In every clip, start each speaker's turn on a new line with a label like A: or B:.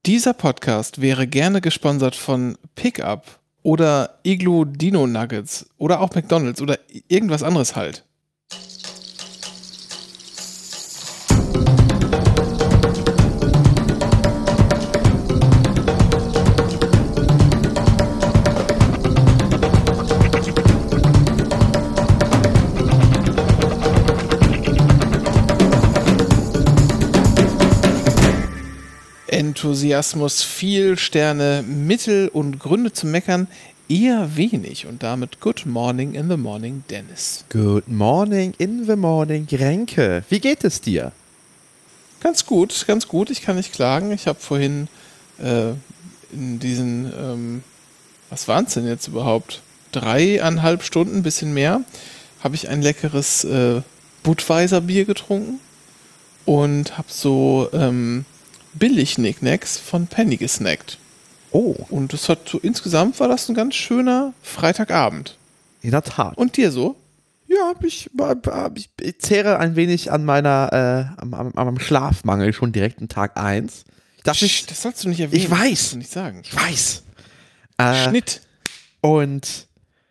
A: Dieser Podcast wäre gerne gesponsert von Pickup oder Iglo Dino Nuggets oder auch McDonald's oder irgendwas anderes halt. Enthusiasmus viel, Sterne mittel und Gründe zum Meckern eher wenig und damit Good Morning in the Morning, Dennis.
B: Good morning in the morning, Renke. Wie geht es dir?
A: Ganz gut, ganz gut. Ich kann nicht klagen. Ich habe vorhin in diesen, was waren es denn jetzt überhaupt? 3,5 Stunden, ein bisschen mehr, habe ich ein leckeres Budweiser Bier getrunken und habe so Billig-Knickknacks von Penny gesnackt.
B: Oh,
A: Und das hat so, insgesamt war das ein ganz schöner Freitagabend.
B: in der Tat.
A: Und dir so?
B: Ja, ich zehre ein wenig an am Schlafmangel schon direkt in Tag 1.
A: Das sollst du nicht erwähnen.
B: Ich weiß.
A: Das sollst du nicht sagen.
B: Ich weiß.
A: Schnitt.
B: Und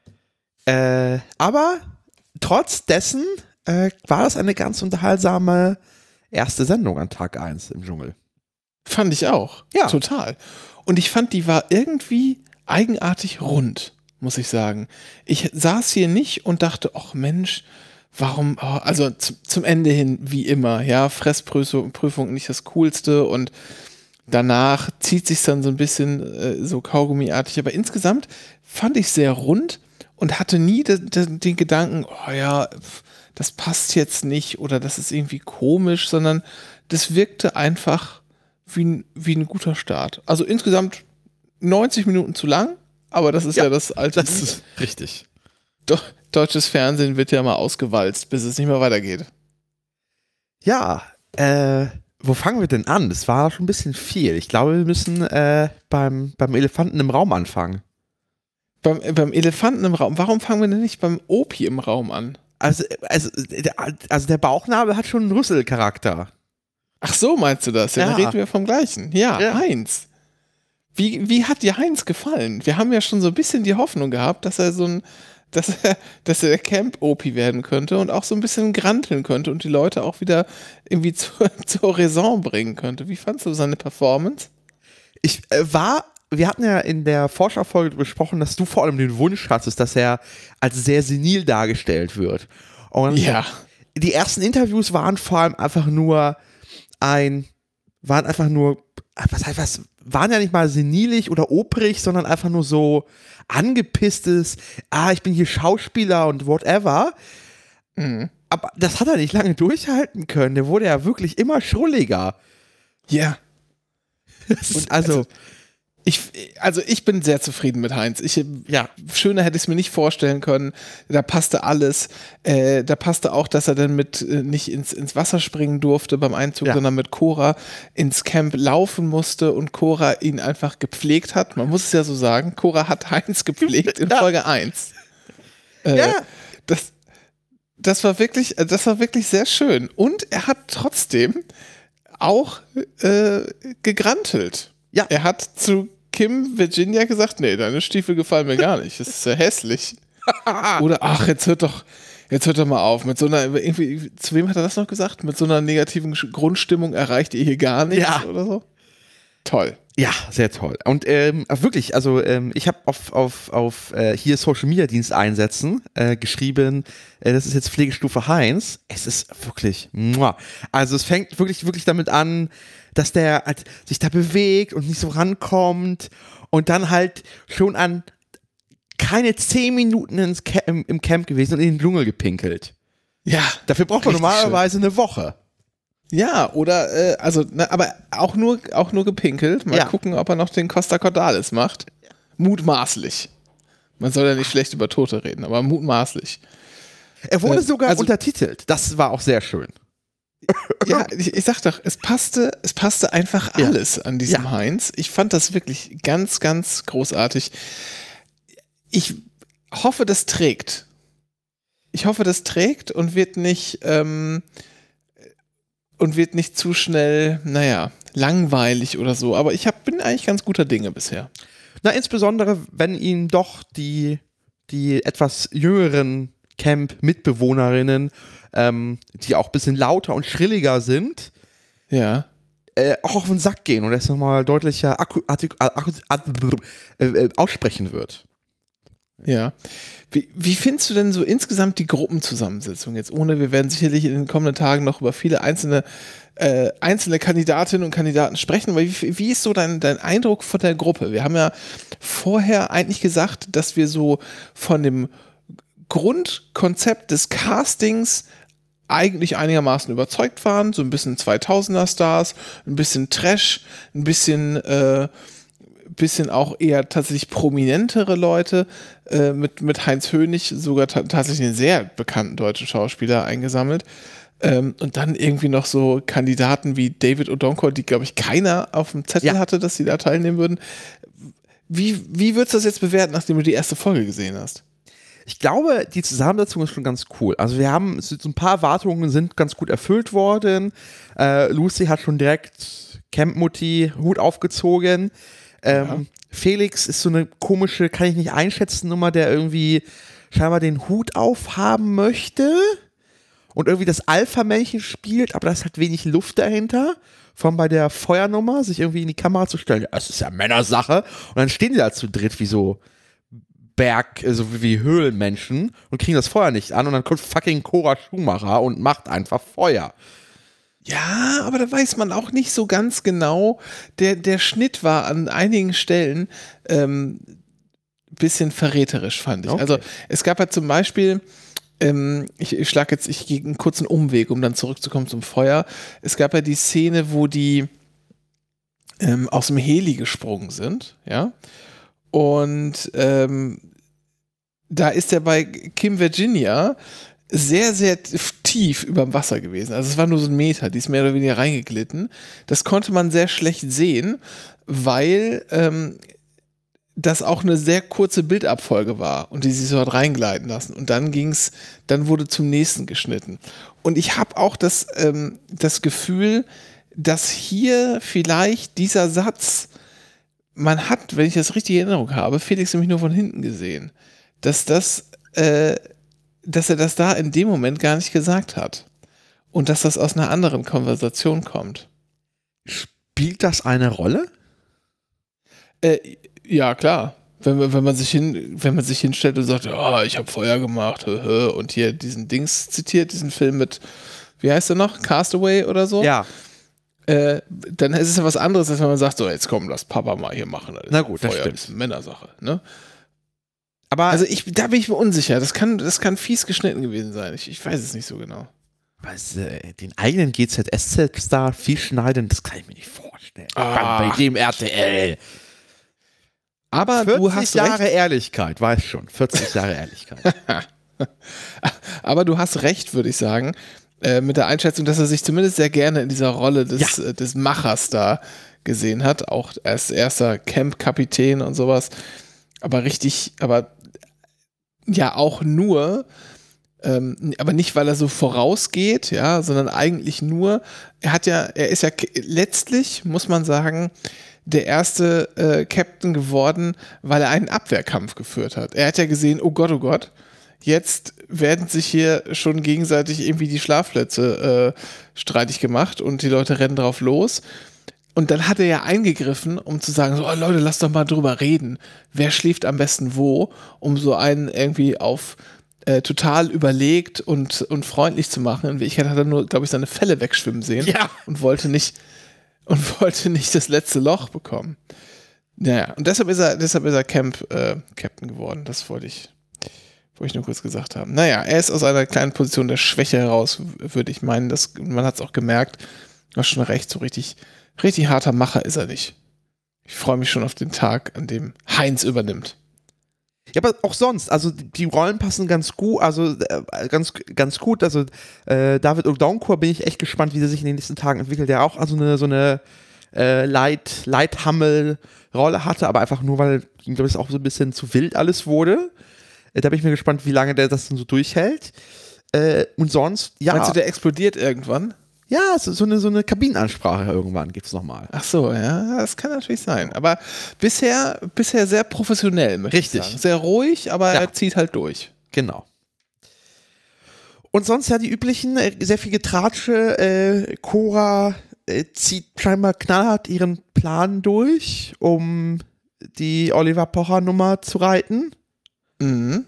B: aber trotz dessen war das eine ganz unterhaltsame erste Sendung an Tag 1 im Dschungel.
A: Fand ich auch.
B: Ja.
A: Total. Und ich fand, die war irgendwie eigenartig rund, muss ich sagen. Ich saß hier nicht und dachte, ach Mensch, warum, also zum Ende hin, wie immer, ja, Fressprüfung nicht das Coolste und danach zieht sich dann so ein bisschen so Kaugummiartig, aber insgesamt fand ich sehr rund und hatte nie den Gedanken, oh ja, das passt jetzt nicht oder das ist irgendwie komisch, sondern das wirkte einfach wie ein guter Start. Also insgesamt 90 Minuten zu lang, aber das ist ja das alte.
B: Das ist richtig.
A: Deutsches Fernsehen wird ja mal ausgewalzt, bis es nicht mehr weitergeht.
B: Ja, wo fangen wir denn an? Das war schon ein bisschen viel. Ich glaube, wir müssen beim Elefanten im Raum anfangen.
A: Beim Elefanten im Raum, warum fangen wir denn nicht beim Opi im Raum an?
B: Also der Bauchnabel hat schon einen Rüsselcharakter.
A: Ach so, meinst du das? Ja,
B: Ja.
A: dann reden wir vom Gleichen. Ja,
B: Ja.
A: Heinz. Wie hat dir Heinz gefallen? Wir haben ja schon so ein bisschen die Hoffnung gehabt, dass er dass er der Camp-Opi werden könnte und auch so ein bisschen granteln könnte und die Leute auch wieder irgendwie zur Raison bringen könnte. Wie fandst du seine Performance?
B: Wir hatten ja in der Forscherfolge besprochen, dass du vor allem den Wunsch hattest, dass er als sehr senil dargestellt wird. Und
A: Ja.
B: die ersten Interviews waren vor allem einfach nur waren ja nicht mal senilig oder oprig, sondern einfach nur so angepisstes, ich bin hier Schauspieler und whatever.
A: Mhm.
B: Aber das hat er nicht lange durchhalten können. Der wurde ja wirklich immer schrulliger.
A: Ja.
B: Und
A: Ich bin sehr zufrieden mit Heinz. Schöner hätte ich es mir nicht vorstellen können. Da passte alles. Da passte auch, dass er dann nicht ins Wasser springen durfte beim Einzug, sondern mit Cora ins Camp laufen musste und Cora ihn einfach gepflegt hat. Man muss es ja so sagen. Cora hat Heinz gepflegt in Folge 1. Das war wirklich sehr schön. Und er hat trotzdem auch gegrantelt.
B: Ja.
A: Er hat zu Kim Virginia gesagt, nee, deine Stiefel gefallen mir gar nicht. Das ist ja hässlich. Oder, jetzt hört doch mal auf. Mit so einer, irgendwie, zu wem hat er das noch gesagt? Mit so einer negativen Grundstimmung erreicht ihr hier gar nichts oder so? Toll.
B: Ja, sehr toll. Und wirklich, also ich habe auf hier Social Media Dienst einsetzen geschrieben, das ist jetzt Pflegestufe Heinz. Es ist wirklich, also es fängt wirklich damit an, dass der halt sich da bewegt und nicht so rankommt und dann halt schon an keine 10 Minuten im Camp gewesen und in den Dschungel gepinkelt.
A: Ja.
B: Dafür braucht man normalerweise eine Woche.
A: Ja, oder, aber auch nur gepinkelt. Mal gucken, ob er noch den Costa Cordalis macht. Mutmaßlich. Man soll ja nicht schlecht über Tote reden, aber mutmaßlich.
B: Er wurde sogar untertitelt. Das war auch sehr schön.
A: Ja, ich sag doch, es passte einfach alles an diesem Heinz. Ich fand das wirklich ganz, ganz großartig. Ich hoffe, das trägt. Und wird nicht zu schnell, langweilig oder so. Aber bin eigentlich ganz guter Dinge bisher.
B: Na, insbesondere, wenn ihn doch die etwas jüngeren Camp-Mitbewohnerinnen, die auch ein bisschen lauter und schrilliger sind,
A: Ja.
B: auch auf den Sack gehen und das nochmal deutlicher aussprechen wird.
A: Ja. Wie findest du denn so insgesamt die Gruppenzusammensetzung jetzt? Wir werden sicherlich in den kommenden Tagen noch über viele einzelne Kandidatinnen und Kandidaten sprechen, aber wie ist so dein Eindruck von der Gruppe? Wir haben ja vorher eigentlich gesagt, dass wir so von dem Grundkonzept des Castings eigentlich einigermaßen überzeugt waren, so ein bisschen 2000er-Stars, ein bisschen Trash, ein bisschen auch eher tatsächlich prominentere Leute, mit Heinz Hönig sogar tatsächlich einen sehr bekannten deutschen Schauspieler eingesammelt. Und dann irgendwie noch so Kandidaten wie David Odonkor, die, glaube ich, keiner auf dem Zettel hatte, dass sie da teilnehmen würden. Wie würdest du das jetzt bewerten, nachdem du die erste Folge gesehen hast?
B: Ich glaube, die Zusammensetzung ist schon ganz cool. Also wir haben, so ein paar Erwartungen sind ganz gut erfüllt worden. Lucy hat schon direkt Camp-Mutti Hut aufgezogen. Felix ist so eine komische, kann ich nicht einschätzen, Nummer, der irgendwie scheinbar den Hut aufhaben möchte und irgendwie das Alpha-Männchen spielt, aber da ist halt wenig Luft dahinter. Vor allem bei der Feuernummer, sich irgendwie in die Kamera zu stellen, das ist ja Männersache. Und dann stehen die da zu dritt wie so so wie Höhlenmenschen und kriegen das Feuer nicht an und dann kommt fucking Cora Schumacher und macht einfach Feuer.
A: Ja, aber da weiß man auch nicht so ganz genau. Der Schnitt war an einigen Stellen bisschen verräterisch, fand ich.
B: Okay.
A: Also es gab ja zum Beispiel, ich gehe einen kurzen Umweg, um dann zurückzukommen zum Feuer. Es gab ja die Szene, wo die aus dem Heli gesprungen sind, ja. Und da ist er bei Kim Virginia sehr, sehr tief über dem Wasser gewesen. Also es war nur so ein Meter, die ist mehr oder weniger reingeglitten. Das konnte man sehr schlecht sehen, weil das auch eine sehr kurze Bildabfolge war und die sich so hat reingleiten lassen. Und dann wurde zum nächsten geschnitten. Und ich habe auch das Gefühl, dass hier vielleicht dieser Satz, man hat, wenn ich das richtig in Erinnerung habe, Felix nämlich nur von hinten gesehen, dass er das da in dem Moment gar nicht gesagt hat. Und dass das aus einer anderen Konversation kommt.
B: Spielt das eine Rolle?
A: Ja, klar. Wenn man sich hinstellt und sagt, oh, ich habe Feuer gemacht, und hier diesen Dings zitiert, diesen Film mit, wie heißt der noch? Castaway oder so?
B: Ja.
A: Dann ist es ja was anderes, als wenn man sagt, so, jetzt komm, lass Papa mal hier machen.
B: Na gut,
A: Feuer,
B: das stimmt.
A: ist eine Männersache, ne?
B: Aber
A: also da bin ich mir unsicher. Das kann fies geschnitten gewesen sein. Ich weiß es nicht so genau.
B: Den eigenen GZSZ-Star viel schneiden, das kann ich mir nicht vorstellen. Bei dem RTL.
A: Aber
B: 40
A: du hast
B: Jahre
A: recht.
B: Ehrlichkeit, weiß schon. 40 Jahre Ehrlichkeit.
A: Aber du hast recht, würde ich sagen, mit der Einschätzung, dass er sich zumindest sehr gerne in dieser Rolle des Machers da gesehen hat. Auch als erster Camp-Kapitän und sowas. Aber ja auch nur, aber nicht, weil er so vorausgeht, ja, sondern eigentlich nur, er ist ja letztlich, muss man sagen, der erste Captain geworden, weil er einen Abwehrkampf geführt hat. Er hat ja gesehen, oh Gott, jetzt werden sich hier schon gegenseitig irgendwie die Schlafplätze streitig gemacht und die Leute rennen drauf los. Und dann hat er ja eingegriffen, um zu sagen, so, oh Leute, lass doch mal drüber reden. Wer schläft am besten wo, um so einen irgendwie auf total überlegt und freundlich zu machen. In Wirklichkeit hat er nur, glaube ich, seine Felle wegschwimmen sehen und wollte nicht das letzte Loch bekommen. Naja, und deshalb ist er Captain geworden. Das wollte ich nur kurz gesagt haben. Naja, er ist aus einer kleinen Position der Schwäche heraus, würde ich meinen. Man hat es auch gemerkt. Du hast schon recht, so richtig harter Macher ist er nicht. Ich freue mich schon auf den Tag, an dem Heinz übernimmt.
B: Ja, aber auch sonst, also die Rollen passen ganz gut, also ganz gut. Also David Odonkor bin ich echt gespannt, wie der sich in den nächsten Tagen entwickelt. Der auch also so eine Light-Hammel-Rolle hatte, aber einfach nur, weil ihm, glaube ich, auch so ein bisschen zu wild alles wurde. Da bin ich mir gespannt, wie lange der das dann so durchhält. Und sonst, ja.
A: Meinst du, der explodiert irgendwann?
B: Ja, so eine Kabinenansprache irgendwann gibt es nochmal.
A: Ach so, ja, das kann natürlich sein. Aber bisher sehr professionell, möchte ich sagen. Sehr ruhig, aber er zieht halt durch.
B: Genau. Und sonst ja die üblichen, sehr viel Getratsche. Cora zieht scheinbar knallhart ihren Plan durch, um die Oliver Pocher-Nummer zu reiten.
A: Mhm.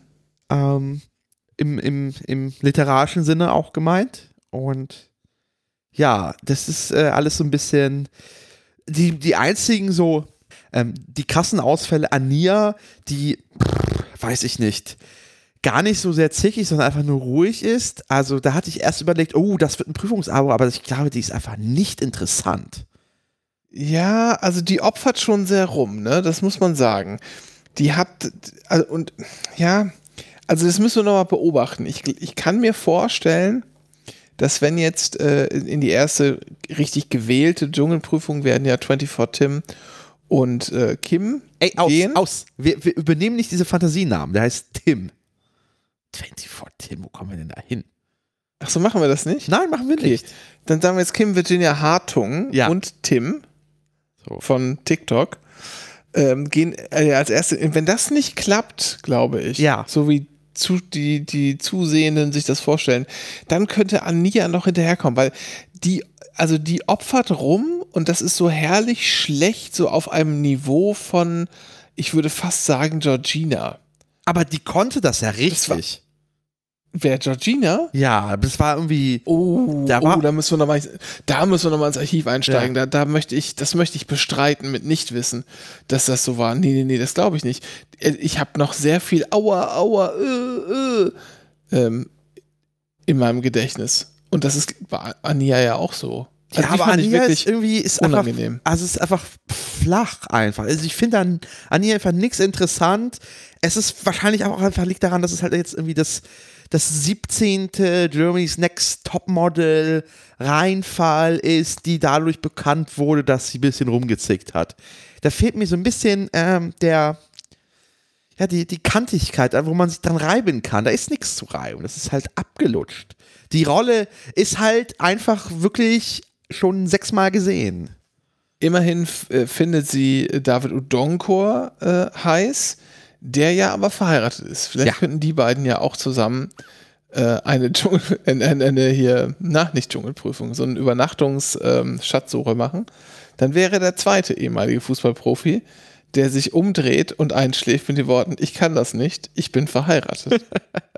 B: Im literarischen Sinne auch gemeint. Und ja, das ist alles so ein bisschen die einzigen so die krassen Ausfälle. Ania, die, weiß ich nicht, gar nicht so sehr zickig, sondern einfach nur ruhig ist. Also da hatte ich erst überlegt, oh, das wird ein Prüfungsabo, aber ich glaube, die ist einfach nicht interessant.
A: Ja, also die opfert schon sehr rum, ne? Das muss man sagen. Die hat, also, und ja, also das müssen wir nochmal beobachten. Ich kann mir vorstellen, dass wenn jetzt in die erste richtig gewählte Dschungelprüfung werden ja 24 Tim und Kim gehen.
B: Wir übernehmen nicht diese Fantasienamen, der heißt Tim. 24 Tim, wo kommen wir denn da hin?
A: Ach so, machen wir das nicht?
B: Nein, machen wir nicht.
A: Dann sagen wir jetzt Kim Virginia Hartung und Tim von TikTok gehen als erste. Wenn das nicht klappt, glaube ich, so wie die Zusehenden sich das vorstellen, dann könnte Ania noch hinterherkommen, weil die opfert rum und das ist so herrlich schlecht, so auf einem Niveau von, ich würde fast sagen, Georgina.
B: Aber die konnte das ja richtig.
A: Wer, Georgina?
B: Ja, das war irgendwie.
A: Da müssen wir nochmal ins Archiv einsteigen. Ja. Das möchte ich bestreiten mit Nichtwissen, dass das so war. Nee, das glaube ich nicht. Ich habe noch sehr viel in meinem Gedächtnis. Und das ist bei Ania ja auch so.
B: Also ja, aber Ania ist irgendwie unangenehm. Es ist einfach flach einfach. Also ich finde an Ania einfach nichts interessant. Es ist wahrscheinlich auch einfach liegt daran, dass es halt jetzt irgendwie das 17. Germany's Next Topmodel Reinfall ist, die dadurch bekannt wurde, dass sie ein bisschen rumgezickt hat. Da fehlt mir so ein bisschen die Kantigkeit, wo man sich dran reiben kann. Da ist nichts zu reiben. Das ist halt abgelutscht. Die Rolle ist halt einfach wirklich schon 6-mal gesehen.
A: Immerhin findet sie David Odonkor heiß, der ja aber verheiratet ist. Vielleicht könnten die beiden ja auch zusammen eine nicht Dschungelprüfung, so eine Übernachtungs-Schatzsuche machen. Dann wäre der zweite ehemalige Fußballprofi, der sich umdreht und einschläft mit den Worten, ich kann das nicht, ich bin verheiratet.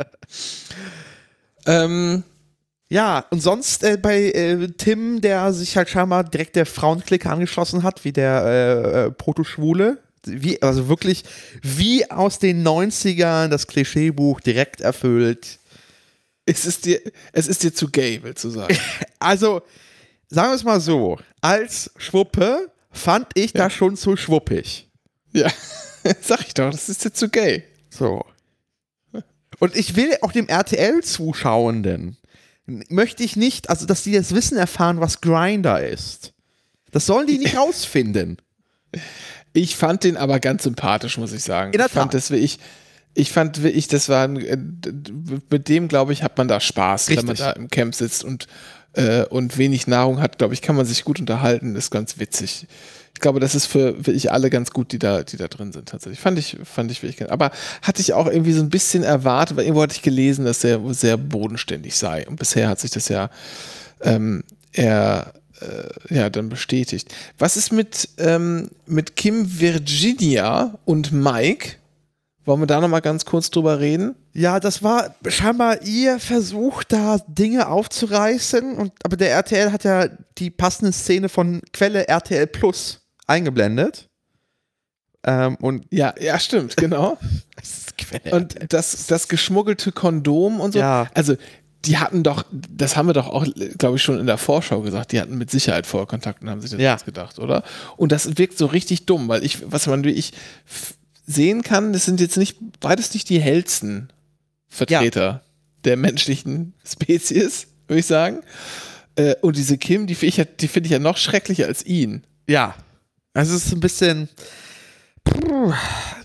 B: Ja, und sonst bei Tim, der sich halt scheinbar direkt der Frauenklicke angeschlossen hat, wie der Protoschwule. Also wirklich wie aus den 90ern das Klischeebuch direkt erfüllt.
A: Es ist dir zu gay, willst du sagen?
B: Also, sagen wir es mal so, als Schwuppe fand ich das schon zu schwuppig.
A: Ja, sag ich doch, das ist dir zu gay.
B: So. Und ich will auch dem RTL-Zuschauenden möchte ich nicht, also dass die das Wissen erfahren, was Grindr ist. Das sollen die nicht rausfinden.
A: Ich fand den aber ganz sympathisch, muss ich sagen.
B: In der Tat.
A: Ich fand wirklich, das war mit dem, glaube ich, hat man da Spaß,
B: richtig,
A: wenn man da im Camp sitzt und wenig Nahrung hat, glaube ich, kann man sich gut unterhalten, ist ganz witzig. Ich glaube, das ist für wirklich alle ganz gut, die da drin sind, tatsächlich. Fand ich wirklich ganz. Aber hatte ich auch irgendwie so ein bisschen erwartet, weil irgendwo hatte ich gelesen, dass er sehr bodenständig sei. Und bisher hat sich das ja dann bestätigt. Was ist mit Kim Virginia und Mike? Wollen wir da nochmal ganz kurz drüber reden?
B: Ja, das war scheinbar ihr Versuch, da Dinge aufzureißen. Aber der RTL hat ja die passende Szene von Quelle RTL Plus eingeblendet.
A: Ja, stimmt, genau. Und das geschmuggelte Kondom und so.
B: Ja.
A: Also, die hatten doch, das haben wir doch auch, glaube ich, schon in der Vorschau gesagt, die hatten mit Sicherheit Vorkontakt und haben sich das jetzt gedacht, oder? Und das wirkt so richtig dumm, weil ich sehen kann, das sind jetzt beides nicht die hellsten Vertreter der menschlichen Spezies, würde ich sagen. Und diese Kim, die finde ich ja noch schrecklicher als ihn.
B: Ja. Also es ist ein bisschen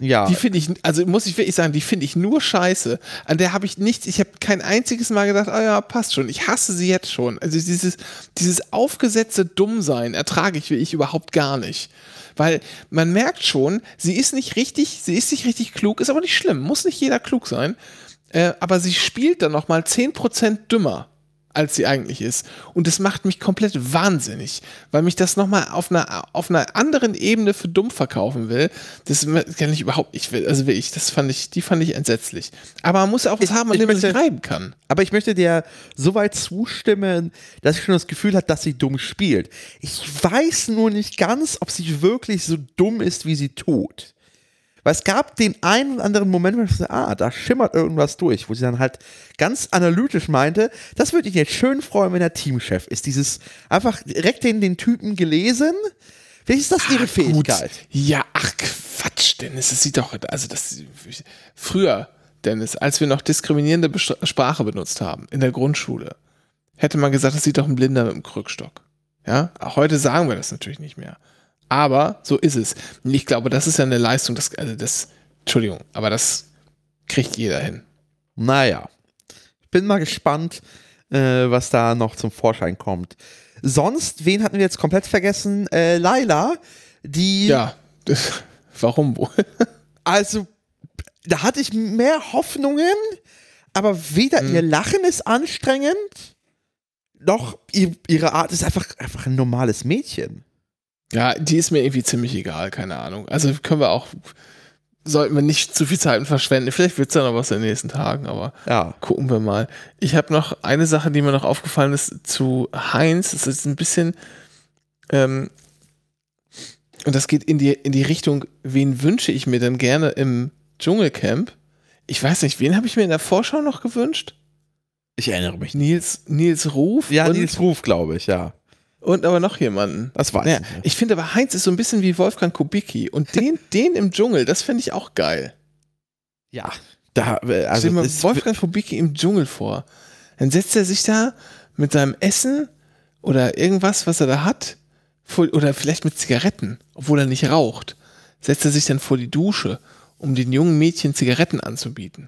B: ja.
A: Die finde ich, also muss ich wirklich sagen, die finde ich nur scheiße. An der habe ich nichts, ich habe kein einziges Mal gedacht, oh ja, passt schon. Ich hasse sie jetzt schon. Also dieses aufgesetzte Dummsein ertrage ich wie ich überhaupt gar nicht. Weil man merkt schon, sie ist nicht richtig klug, ist aber nicht schlimm, muss nicht jeder klug sein. Aber sie spielt dann nochmal 10% dümmer, als sie eigentlich ist. Und das macht mich komplett wahnsinnig, weil mich das nochmal auf einer anderen Ebene für dumm verkaufen will. Das kann ich überhaupt nicht, also wirklich, die fand ich entsetzlich. Aber man muss auch was haben, an dem man sich reiben kann.
B: Aber ich möchte dir so weit zustimmen, dass ich schon das Gefühl habe, dass sie dumm spielt. Ich weiß nur nicht ganz, ob sie wirklich so dumm ist, wie sie tut. Weil es gab den einen oder anderen Moment, wo ich so, da schimmert irgendwas durch, wo sie dann halt ganz analytisch meinte, das würde ich jetzt schön freuen, wenn er Teamchef ist. Dieses einfach direkt den Typen gelesen. Vielleicht ist das ihre Fähigkeit.
A: Gut. Ja, ach Quatsch, Dennis, das sieht doch, also früher, Dennis, als wir noch diskriminierende Sprache benutzt haben, in der Grundschule, hätte man gesagt, das sieht doch ein Blinder mit einem Krückstock. Ja, heute sagen wir das natürlich nicht mehr. Aber so ist es. Ich glaube, das ist ja eine Leistung, Entschuldigung, aber das kriegt jeder hin.
B: Naja, ich bin mal gespannt, was da noch zum Vorschein kommt. Sonst, wen hatten wir jetzt komplett vergessen? Laila, die...
A: Ja, warum wohl?
B: Also, da hatte ich mehr Hoffnungen, aber weder ihr Lachen ist anstrengend, noch ihre Art ist einfach ein normales Mädchen.
A: Ja, die ist mir irgendwie ziemlich egal, keine Ahnung. Also sollten wir nicht zu viel Zeit verschwenden. Vielleicht wird es ja noch was in den nächsten Tagen, aber gucken wir mal. Ich habe noch eine Sache, die mir noch aufgefallen ist zu Heinz. Das ist ein bisschen, und das geht in die Richtung, wen wünsche ich mir denn gerne im Dschungelcamp? Ich weiß nicht, wen habe ich mir in der Vorschau noch gewünscht?
B: Ich erinnere mich nicht.
A: Nils Ruf?
B: Ja, Nils Ruf, glaube ich, ja.
A: Und aber noch jemanden.
B: Das weiß ich nicht.
A: Ich finde aber, Heinz ist so ein bisschen wie Wolfgang Kubicki. Und den im Dschungel, das finde ich auch geil.
B: Ja.
A: Stell dir mal Wolfgang Kubicki im Dschungel vor. Dann setzt er sich da mit seinem Essen oder irgendwas, was er da hat, oder vielleicht mit Zigaretten, obwohl er nicht raucht, setzt er sich dann vor die Dusche, um den jungen Mädchen Zigaretten anzubieten.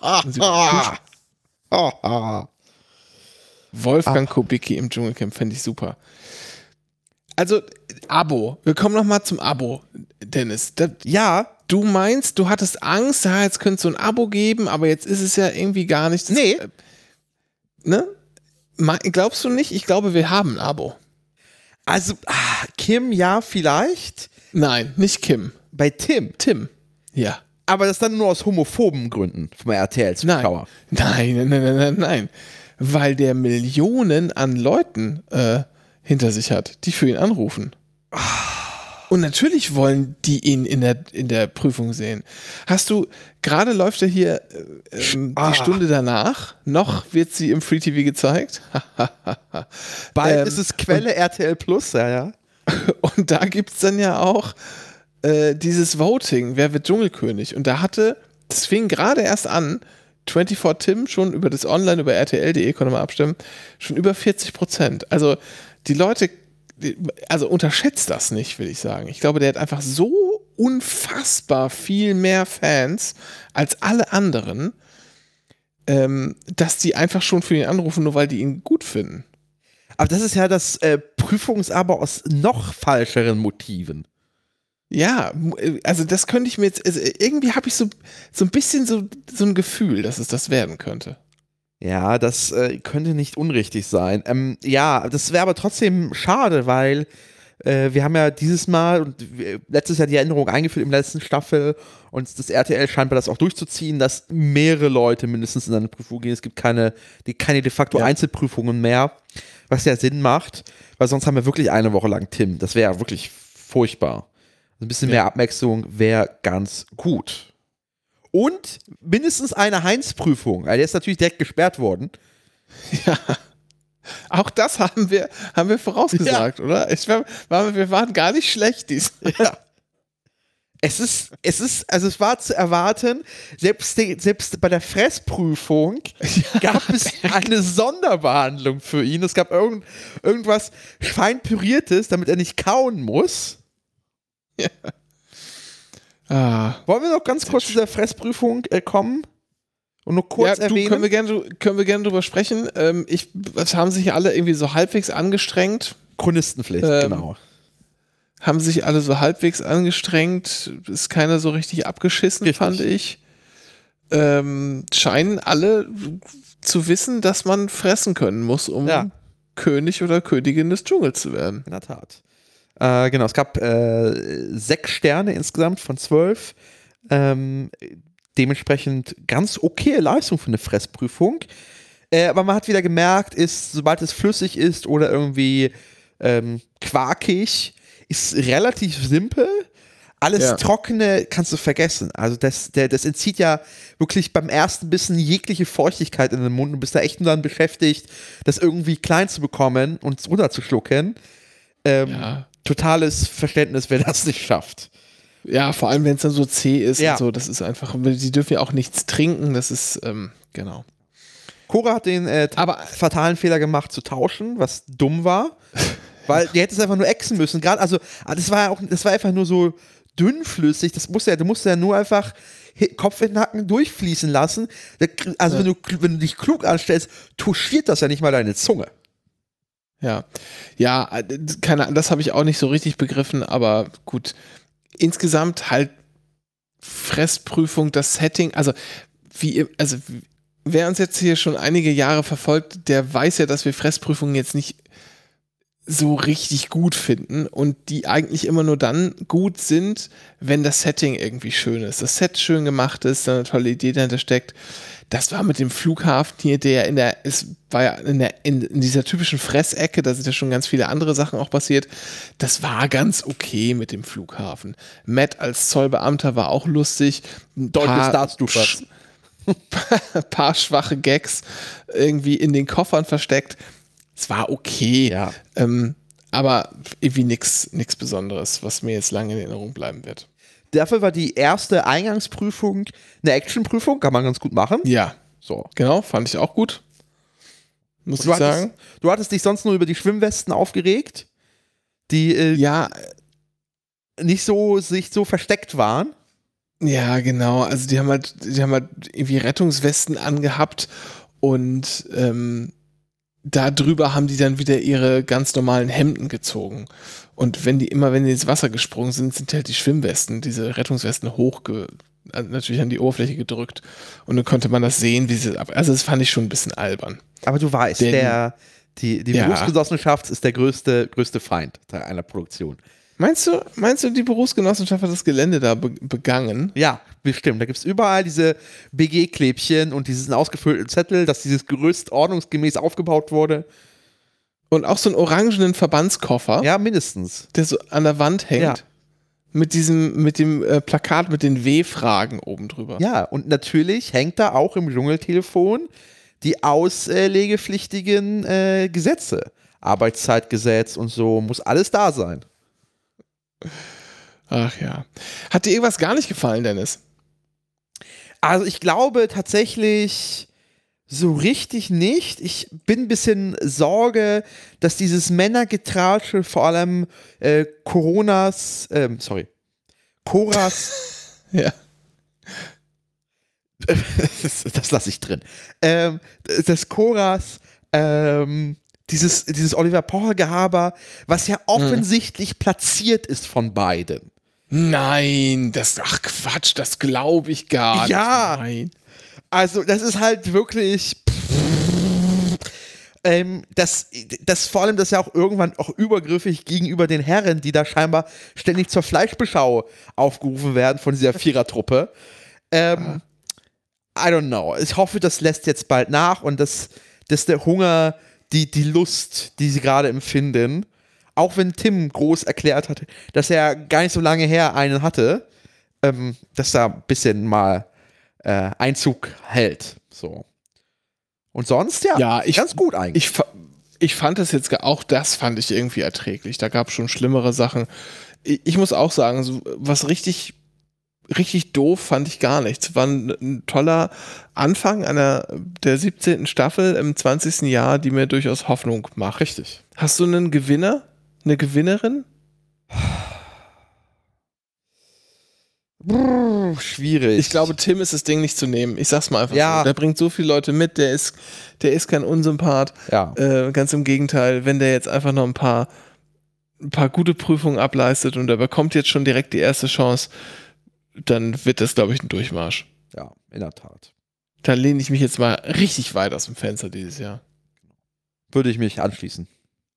A: Wolfgang Kubicki im Dschungelcamp fände ich super. Also, Abo. Wir kommen nochmal zum Abo, Dennis. Du meinst, du hattest Angst, jetzt könnte es so ein Abo geben, aber jetzt ist es ja irgendwie gar nicht.
B: Nee.
A: Ne? Glaubst du nicht? Ich glaube, wir haben ein Abo.
B: Also, Kim, ja, vielleicht.
A: Nein, nicht Kim.
B: Bei Tim.
A: Tim, ja.
B: Aber das dann nur aus homophoben Gründen vom RTL-Zuschauer.
A: Nein. Weil der Millionen an Leuten hinter sich hat, die für ihn anrufen. Und natürlich wollen die ihn in der Prüfung sehen. Gerade läuft er hier die Stunde danach, noch wird sie im Free TV gezeigt.
B: Bald ist es Quelle RTL Plus, ja.
A: Und da gibt es dann ja auch dieses Voting, wer wird Dschungelkönig? Und das fing gerade erst an, 24 Tim schon über das Online, über rtl.de, konnte man abstimmen, schon über 40%. Also die Leute, unterschätzt das nicht, will ich sagen. Ich glaube, der hat einfach so unfassbar viel mehr Fans als alle anderen, dass die einfach schon für ihn anrufen, nur weil die ihn gut finden.
B: Aber das ist ja das Prüfungsabo aus noch falscheren Motiven.
A: Ja, also das könnte ich mir jetzt, also irgendwie habe ich so ein bisschen so ein Gefühl, dass es das werden könnte.
B: Ja, das könnte nicht unrichtig sein. Ja, das wäre aber trotzdem schade, weil wir haben ja dieses Mal und letztes Jahr die Änderung eingeführt im letzten Staffel und das RTL scheint das auch durchzuziehen, dass mehrere Leute mindestens in eine Prüfung gehen. Es gibt keine de facto Einzelprüfungen mehr, was ja Sinn macht, weil sonst haben wir wirklich eine Woche lang Tim. Das wäre ja wirklich furchtbar. Ein bisschen mehr Abwechslung wäre ganz gut. Und mindestens eine Heinz-Prüfung. Der ist natürlich direkt gesperrt worden.
A: Ja. Auch das haben wir vorausgesagt, oder? Wir waren gar nicht schlecht diesmal.
B: Ja. Es war zu erwarten, selbst bei der Fressprüfung gab es eine Sonderbehandlung für ihn. Es gab irgendwas Feinpüriertes, damit er nicht kauen muss.
A: Ja.
B: Wollen wir noch ganz kurz zu dieser Fressprüfung kommen? Und nur kurz erwähnen?
A: Können wir gerne drüber sprechen. Es haben sich alle irgendwie so halbwegs angestrengt.
B: Chronistenpflicht, genau.
A: Haben sich alle so halbwegs angestrengt. Ist keiner so richtig abgeschissen,
B: Richtig.
A: fand ich. Scheinen alle zu wissen, dass man fressen können muss, um König oder Königin des Dschungels zu werden.
B: In der Tat. Genau, es gab 6 Sterne insgesamt von 12. Dementsprechend ganz okay Leistung für eine Fressprüfung. Aber man hat wieder gemerkt, sobald es flüssig ist oder irgendwie quarkig, ist relativ simpel. Alles Trockene kannst du vergessen. Also das entzieht ja wirklich beim ersten Bissen jegliche Feuchtigkeit in den Mund. Du bist da echt nur dann beschäftigt, das irgendwie klein zu bekommen und runterzuschlucken. Totales Verständnis, wer das nicht schafft.
A: Ja, vor allem, wenn es dann so zäh ist und so, das ist einfach, die dürfen ja auch nichts trinken, das ist, genau.
B: Cora hat den fatalen Fehler gemacht zu tauschen, was dumm war, weil die hätte es einfach nur ächzen müssen. Gerade, also, das war einfach nur so dünnflüssig, du musst ja nur einfach Kopf in den Nacken durchfließen lassen. Also, wenn du dich klug anstellst, touchiert das ja nicht mal deine Zunge.
A: Ja, das habe ich auch nicht so richtig begriffen, aber gut. Insgesamt halt Fressprüfung, das Setting, also wer uns jetzt hier schon einige Jahre verfolgt, der weiß ja, dass wir Fressprüfungen jetzt nicht so richtig gut finden und die eigentlich immer nur dann gut sind, wenn das Setting irgendwie schön ist. Das Set schön gemacht ist, da eine tolle Idee dahinter steckt. Das war mit dem Flughafen hier, war ja in dieser typischen Fressecke, da sind ja schon ganz viele andere Sachen auch passiert. Das war ganz okay mit dem Flughafen. Matt als Zollbeamter war auch lustig. Ein paar schwache Gags irgendwie in den Koffern versteckt. Es war okay, aber irgendwie nichts Besonderes, was mir jetzt lange in Erinnerung bleiben wird.
B: Dafür war die erste Eingangsprüfung eine Actionprüfung, kann man ganz gut machen.
A: Ja,
B: so.
A: Genau, fand ich auch gut. Muss ich sagen.
B: Du hattest dich sonst nur über die Schwimmwesten aufgeregt, die nicht so sich so versteckt waren.
A: Ja, genau. Also die haben halt irgendwie Rettungswesten angehabt und da drüber haben die dann wieder ihre ganz normalen Hemden gezogen. Und wenn die ins Wasser gesprungen sind halt die Schwimmwesten, diese Rettungswesten natürlich an die Oberfläche gedrückt. Und dann konnte man das sehen, wie sie also das fand ich schon ein bisschen albern.
B: Aber du weißt, die Berufsgenossenschaft ist der größte Feind einer Produktion.
A: Meinst du, die Berufsgenossenschaft hat das Gelände da begangen?
B: Ja, bestimmt. Da gibt es überall diese BG-Klebchen und diesen ausgefüllten Zettel, dass dieses Gerüst ordnungsgemäß aufgebaut wurde.
A: Und auch so einen orangenen Verbandskoffer.
B: Ja, mindestens.
A: Der so an der Wand hängt.
B: Ja.
A: Mit dem Plakat mit den W-Fragen oben drüber.
B: Ja, und natürlich hängt da auch im Dschungeltelefon die auslegepflichtigen Gesetze. Arbeitszeitgesetz und so, muss alles da sein.
A: Ach ja. Hat dir irgendwas gar nicht gefallen, Dennis?
B: Also ich glaube tatsächlich so richtig nicht. Ich bin ein bisschen Sorge, dass dieses Männergetratsche, vor allem Coras
A: ja.
B: das lasse ich drin. Das Coras dieses Oliver Pocher-Gehaber, was ja offensichtlich platziert ist von beiden.
A: Nein, Quatsch, das glaube ich gar nicht.
B: Ja,
A: Nein.
B: Also das ist halt wirklich das vor allem das ja auch irgendwann auch übergriffig gegenüber den Herren, die da scheinbar ständig zur Fleischbeschau aufgerufen werden von dieser Vierertruppe. I don't know. Ich hoffe, das lässt jetzt bald nach und dass der Hunger, die Lust, die sie gerade empfinden, auch wenn Tim groß erklärt hatte, dass er gar nicht so lange her einen hatte, dass da ein bisschen mal Einzug hält. So. Und sonst, ganz gut eigentlich.
A: Ich fand das jetzt auch, das fand ich irgendwie erträglich. Da gab es schon schlimmere Sachen. Ich muss auch sagen, so was richtig doof fand ich gar nichts. War ein toller Anfang der 17. Staffel im 20. Jahr, die mir durchaus Hoffnung macht.
B: Richtig.
A: Hast du einen Gewinner? Eine Gewinnerin?
B: schwierig.
A: Ich glaube, Tim ist das Ding nicht zu nehmen. Ich sag's mal einfach
B: Ja.
A: so. Der bringt so viele Leute mit, der ist kein Unsympath.
B: Ja.
A: Ganz im Gegenteil, wenn der jetzt einfach noch ein paar gute Prüfungen ableistet und er bekommt jetzt schon direkt die erste Chance, dann wird das, glaube ich, ein Durchmarsch.
B: Ja, in der Tat.
A: Da lehne ich mich jetzt mal richtig weit aus dem Fenster dieses Jahr.
B: Würde ich mich anschließen.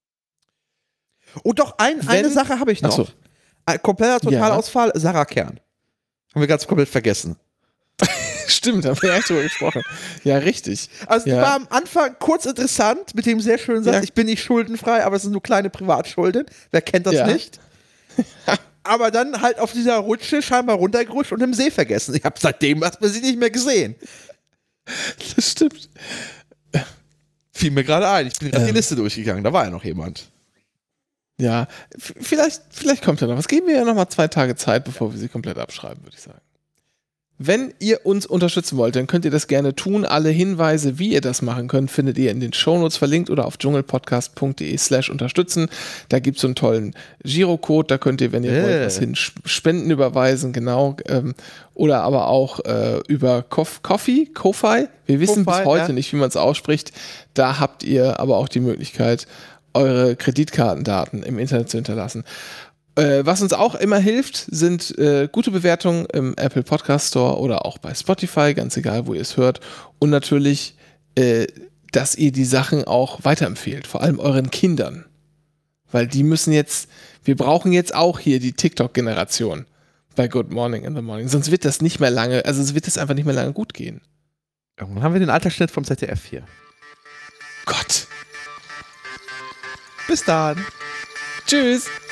B: Oh doch, eine Sache habe ich noch.
A: Ach so.
B: Ein kompletter Totalausfall, Sarah Kern. Haben wir ganz komplett vergessen.
A: Stimmt, haben wir echt drüber gesprochen. Ja, richtig.
B: Also die war am Anfang kurz interessant mit dem sehr schönen Satz, ich bin nicht schuldenfrei, aber es sind nur kleine Privatschulden. Wer kennt das nicht? Aber dann halt auf dieser Rutsche scheinbar runtergerutscht und im See vergessen. Ich habe seitdem hat man sie nicht mehr gesehen.
A: Das stimmt.
B: Fiel mir gerade ein. Ich bin gerade die Liste durchgegangen. Da war ja noch jemand.
A: Ja, vielleicht kommt ja noch was. Geben wir ja noch mal 2 Tage Zeit, bevor wir sie komplett abschreiben, würde ich sagen. Wenn ihr uns unterstützen wollt, dann könnt ihr das gerne tun. Alle Hinweise, wie ihr das machen könnt, findet ihr in den Shownotes verlinkt oder auf dschungelpodcast.de/unterstützen. Da gibt es so einen tollen Girocode, da könnt ihr, wenn ihr wollt, was hin Spenden überweisen, genau. Oder aber auch über Ko-Fi. Wir wissen bis heute nicht, wie man es ausspricht. Da habt ihr aber auch die Möglichkeit, eure Kreditkartendaten im Internet zu hinterlassen. Was uns auch immer hilft, sind gute Bewertungen im Apple Podcast Store oder auch bei Spotify, ganz egal, wo ihr es hört. Und natürlich, dass ihr die Sachen auch weiterempfehlt, vor allem euren Kindern. Weil die müssen jetzt, wir brauchen jetzt auch hier die TikTok-Generation bei Good Morning in the Morning. Sonst wird das nicht mehr lange, also es wird das einfach nicht mehr lange gut gehen.
B: Irgendwann haben wir den Altersschnitt vom ZDF hier.
A: Gott.
B: Bis dann.
A: Tschüss.